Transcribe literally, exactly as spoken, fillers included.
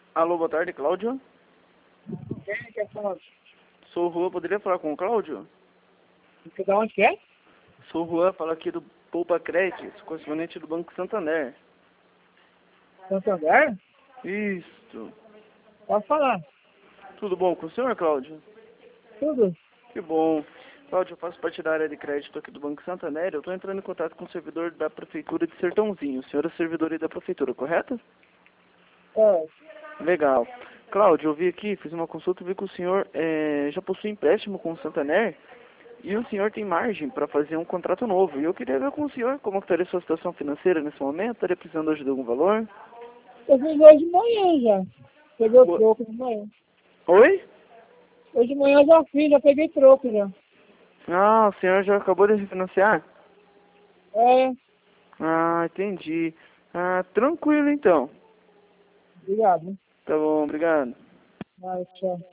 Alô, boa tarde, Cláudio. Quem quer falar? Sou o Juan, poderia falar com o Cláudio? Você da onde que é? Sou o Juan, falo aqui do Poupa Crédito, correspondente do Banco Santander. Santander? Isso. Pode falar. Tudo bom com o senhor, Cláudio? Tudo? Que bom. Cláudio, eu faço parte da área de crédito aqui do Banco Santander. Eu estou entrando em contato com o servidor da Prefeitura de Sertãozinho. O senhor é servidor aí da Prefeitura, correto? É. Legal. Cláudio, eu vi aqui, fiz uma consulta e vi que o senhor eh, já possui empréstimo com o Santander e o senhor tem margem para fazer um contrato novo. E eu queria ver com o senhor como que estaria a sua situação financeira nesse momento. Estaria precisando hoje de algum valor? Eu fiz hoje de manhã já. Peguei o O- troco de manhã. Oi? Hoje de manhã eu já fiz, já peguei troco já. Ah, o senhor já acabou de refinanciar? É. Ah, entendi. Ah, tranquilo então. Obrigado. Tá bom, obrigado. Vai, tchau.